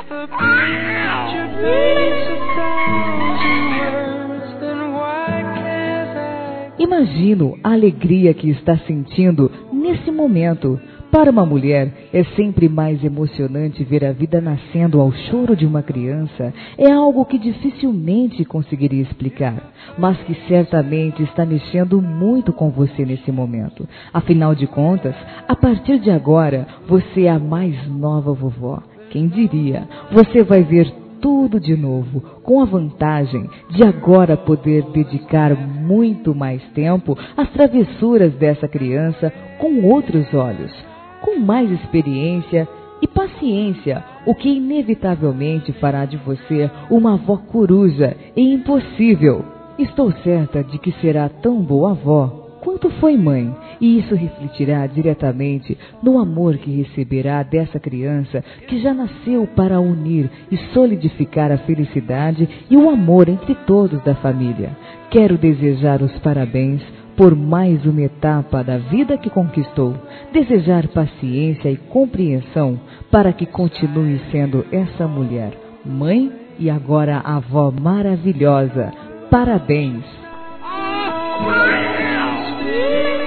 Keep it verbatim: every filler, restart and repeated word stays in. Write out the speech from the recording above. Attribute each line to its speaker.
Speaker 1: Imagino a alegria que está sentindo nesse momento. Para uma mulher, é sempre mais emocionante ver a vida nascendo ao choro de uma criança. É algo que dificilmente conseguiria explicar, mas que certamente está mexendo muito com você nesse momento. Afinal de contas, a partir de agora, você é a mais nova vovó. Quem diria? Você vai ver tudo de novo, com a vantagem de agora poder dedicar muito mais tempo às travessuras dessa criança com outros olhos, com mais experiência e paciência, o que inevitavelmente fará de você uma avó coruja e impossível. Estou certa de que será tão boa avó quanto foi mãe, e isso refletirá diretamente no amor que receberá dessa criança que já nasceu para unir e solidificar a felicidade e o amor entre todos da família. Quero desejar os parabéns por mais uma etapa da vida que conquistou, desejar paciência e compreensão para que continue sendo essa mulher, mãe e agora avó maravilhosa. Parabéns!